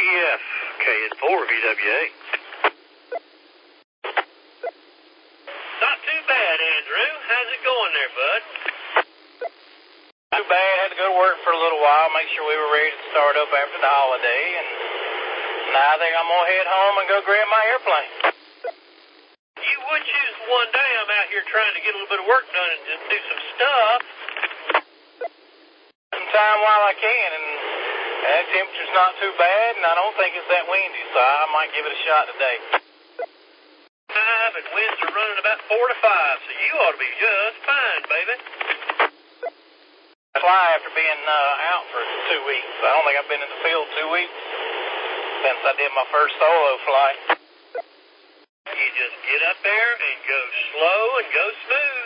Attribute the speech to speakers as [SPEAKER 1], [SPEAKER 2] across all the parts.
[SPEAKER 1] CEF, KN4 VWA. Not too bad, Andrew. How's it going there, bud?
[SPEAKER 2] Too bad. Had to go to work for a little while, make sure we were ready to start up after the holiday, and now I think I'm going to head home and go grab my airplane.
[SPEAKER 1] You would choose one day I'm out here trying to get a little bit of work done and just do some stuff.
[SPEAKER 2] Some time while I can, and that temperature's not too bad, and I don't think it's that windy, so I might give it a shot today.
[SPEAKER 1] And winds are running about 4 to 5, so you ought to be just fine, baby.
[SPEAKER 2] I fly after being out for 2 weeks. I don't think I've been in the field 2 weeks since I did my first solo flight.
[SPEAKER 1] You just get up there and go slow and go smooth.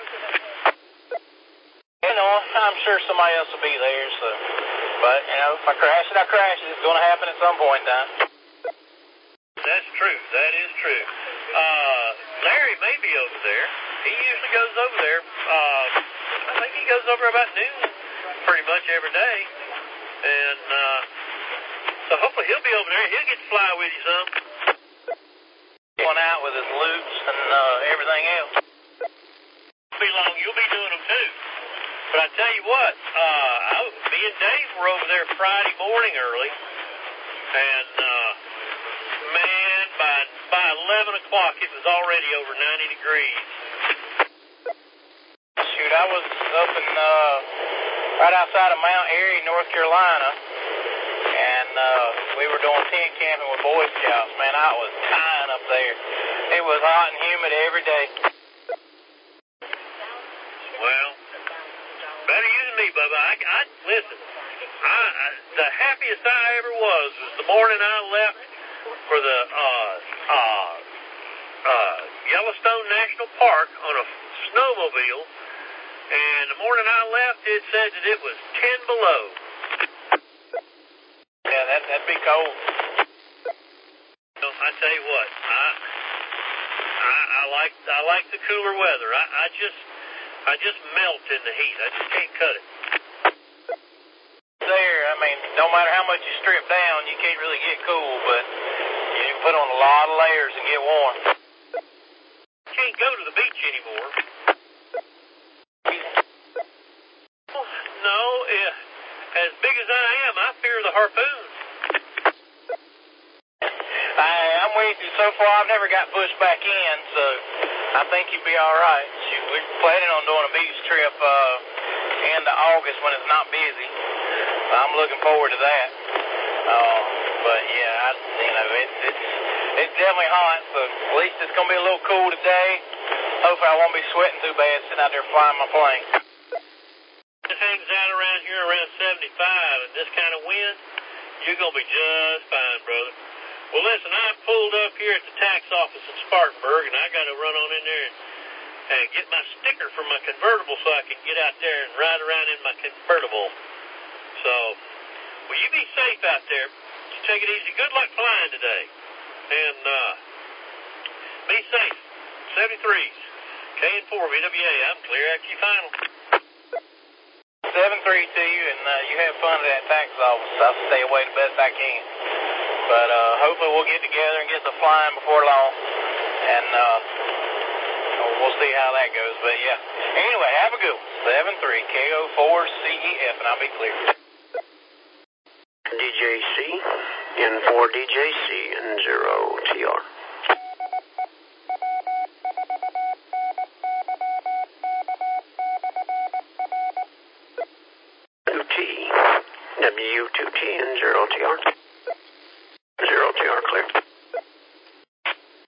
[SPEAKER 2] You know, I'm sure somebody else will be there, so. But, you know, if I crash it, I crash it. It's going to happen at some point in time.
[SPEAKER 1] That's true. That is true. Larry may be over there. He usually goes over there. I think he goes over about noon pretty much every day. And so hopefully he'll be over there. He'll get to fly with you some.
[SPEAKER 2] Going out with his loops and everything else.
[SPEAKER 1] Be long. You'll be doing them too. But I tell you what, me and Dave were over there Friday morning early. And, man, by 11 o'clock, it was already over 90 degrees.
[SPEAKER 2] Shoot, I was up in, right outside of Mount Airy, North Carolina, and we were doing tent camping with Boy Scouts. Man, I was dying up there. It was hot and humid every day.
[SPEAKER 1] Well, better you than me, Bubba. Listen, the happiest I ever was the morning I left for the Yellowstone National Park on a snowmobile, and the morning I left, it said that it was 10 below.
[SPEAKER 2] Yeah, that'd be cold.
[SPEAKER 1] So I tell you what, I like the cooler weather. I just melt in the heat. I just can't cut it.
[SPEAKER 2] There, I mean, no matter how much you strip down, you can't really get cool, but you can put on a lot of layers and get warm.
[SPEAKER 1] Can't go to the beach anymore. No, as big as I am, I fear the harpoon.
[SPEAKER 2] I'm with you. So far, I've never got pushed back in, so I think you'd be all right. Shoot, we're planning on doing a beach trip end of August when it's not busy. I'm looking forward to that. But yeah, it's definitely hot, so at least it's going to be a little cool today. Hopefully I won't be sweating too bad sitting out there flying my plane.
[SPEAKER 1] It hangs out around here around 75, and this kind of wind, you're going to be just fine, brother. Well, listen, I pulled up here at the tax office in Spartanburg, and I got to run on in there and get my sticker for my convertible so I can get out there and ride around in my convertible. So, will you be safe out there? You take it easy. Good luck flying today. And be safe. 73s. KN4 VWA. I'm clear after you final.
[SPEAKER 2] 7-3 to you, and you have fun at that tax office. I'll stay away the best I can. But hopefully we'll get together and get the flying before long. And we'll see how that goes. But yeah. Anyway, have a good one. 7-3 KO4CEF, and I'll be clear.
[SPEAKER 3] DJC, N4 DJC, and 0 TR. W2T and 0 TR. 0 TR clear.